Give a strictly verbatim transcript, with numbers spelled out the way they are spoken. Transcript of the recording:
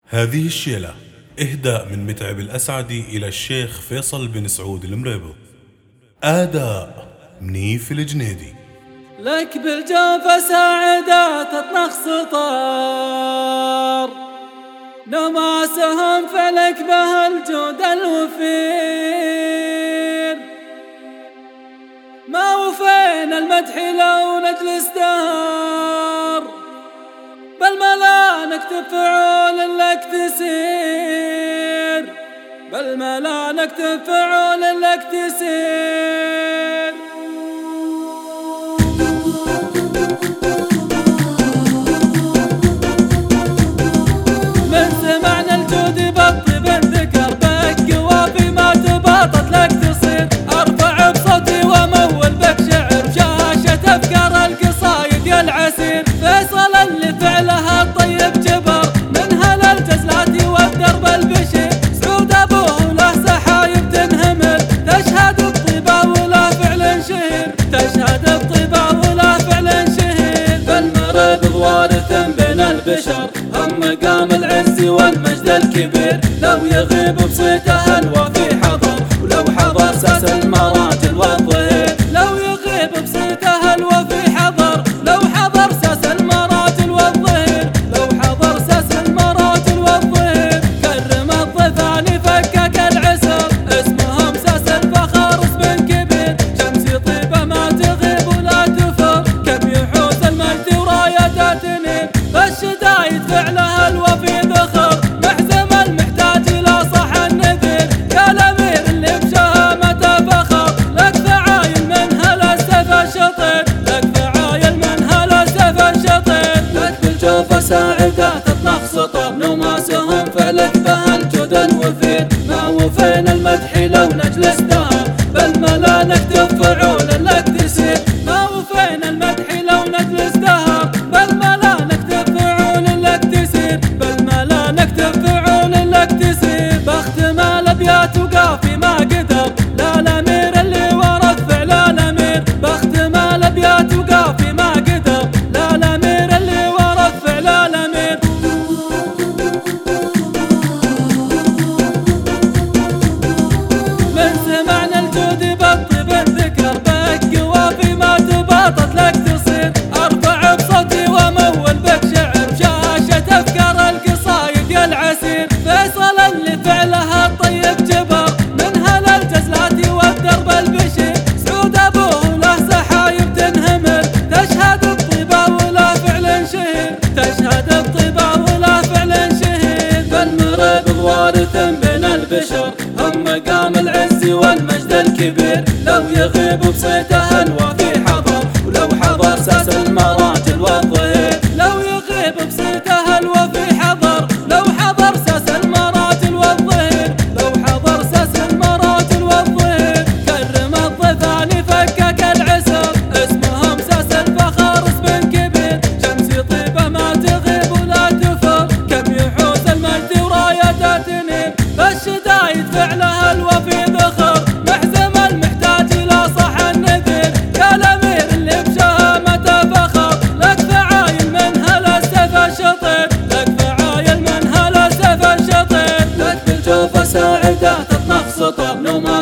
هذه الشيلة إهداء من متعب الأسعدي إلى الشيخ فيصل بن سعود المريبط. آداء منيف الجنيدي. لك بالجوف ساعدة تطنخ سطار، نماسهم فلك به الجود الوفير. ما وفينا المدح لو نجلس دهر، بل ملا نكتب فعول لك تسير، بل ملا نكتب فعول لك تسير. من سمعنا الجود بالطيب الذكر بالقوافي ما تباطت لك تصير. ارفع بصوتي وامول بك شعر شاشة افكار القصايد يا العسير. فيصل اللي فعلها الطيب جبر من هلا الجزلات والدرب البشير. سعود ابوه له سحايب تنهمر، تشهد الطيبة ولا فعل شهير، تشهد الطيبة ولا فعل شهير. فالمريض وارث بين البشر هم مقام العز والمجد الكبير. لو يغيب بصيته الوفي حضر، ولو حضر ساس المراجل والظهير. لو يغيب بصيته الوفي حضر، لو حضر ساس المراجل والظهير. لو حضر ساس المراجل والظهير. كرم الضيفان فكك العسر، اسمهم ساس الفخر اسم كبير. شمسي طيبة ما تغيب ولا تفر، كم يحوس المجد ورايته تنير. فالشدايد فعلها الوفي ذخر، محزم المحتاج الى صح النذير. يا الامير اللي بشهامته فخر، لك فعايل من هلا السيف الشطير، لك فعايل من هلا السيف الشطير. لك بالجوف ساعدة تطنخ سطر، نماسهم فعلك به الجود الوفير. ما وفينا المدح لو نجلس دهر، بل ملا نكتب فعول لك تسير. ما وفينا المدح لو نجلس دهر، بل ملا نكتب فعول لك تسير، بل ملا نكتب فعول لك تسير. باختم الابيات وقافي ما قدر، لا الامير اللي ورث فعل الامير. باختم الابيات وقافي ما قدر، لا الامير اللي ورث فعل الامير. من سمعنا الجود بالطيب الذكر بالقوافي ما تباطت لك تصير. ارفع بصوتي وامول بك شعر شاشة افكار القصايد يا العسير. فيصل اللي فعلها الطيب جبر من هلا الجزلات والدرب البشير. سعود ابوه له سحايب تنهمر، تشهد الطيبة ولا فعل شهير، تشهد الطيبة ولا فعل شهير. فالمريض وارث بين البشر هم مقام العز والمجد الكبير. لو يغيب بصيته الوفي حضر، ولو حضر ساس المراجل والظهير. لو يغيب بصيته الوفي حضر، لو حضر ساس المراجل والظهير. لو حضر ساس المراجل والظهير. كرم الضيفان فكك العسر، اسمهم ساس الفخر اسم كبير. شمسي طيبة ما تغيب ولا تفر، كم يحوس المجد ورايته تنير. فالشدايد فعلها الوفي ذخر، محزم المحتاج الى صح النذير. يا الامير اللي بشهامته فخر، لك فعايل من هلا السيف الشطير، لك فعايل من هلا السيف الشطير. لك بالجوف ساعدة تطنخ سطر، نما